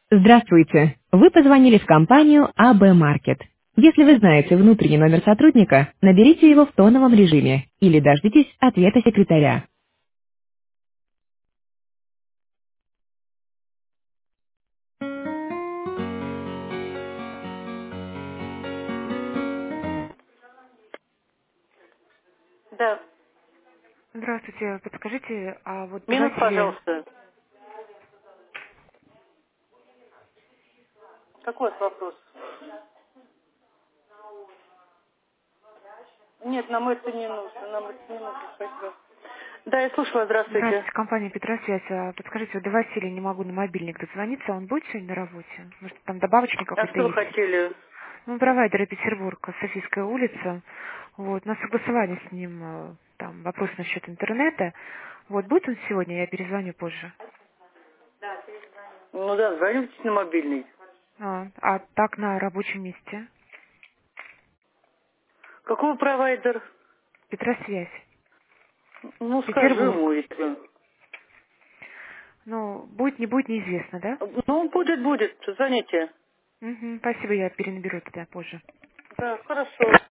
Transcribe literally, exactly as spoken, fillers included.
Здравствуйте. Вы позвонили в компанию а бэ Market. Если вы знаете внутренний номер сотрудника, наберите его в тоновом режиме или дождитесь ответа секретаря. Да. Здравствуйте. Подскажите, а вот Минут, давайте ли... пожалуйста. Какой вопрос? Нет, нам это не нужно. Нам это не нужно. Спасибо. Да, я слушала. Здравствуйте. Здравствуйте, компания Петросвязь. А Подскажите, вот до Василия не могу на мобильник дозвониться. Он будет сегодня на работе? Может, там добавочный А какой-то что вы есть? хотели? Ну, провайдера Петербург, Софийская улица. Вот, на согласование с ним э, там вопрос насчет интернета. Вот, будет он сегодня? Я перезвоню позже. Ну да, звоните на мобильный. А, а так на рабочем месте? Какой провайдер? Петросвязь. Ну, скажи Петербург. ему, если... Ну, будет, не будет, неизвестно, да? Ну, будет, будет. Звоните. Угу, спасибо, я перенаберу тогда позже. Да, хорошо.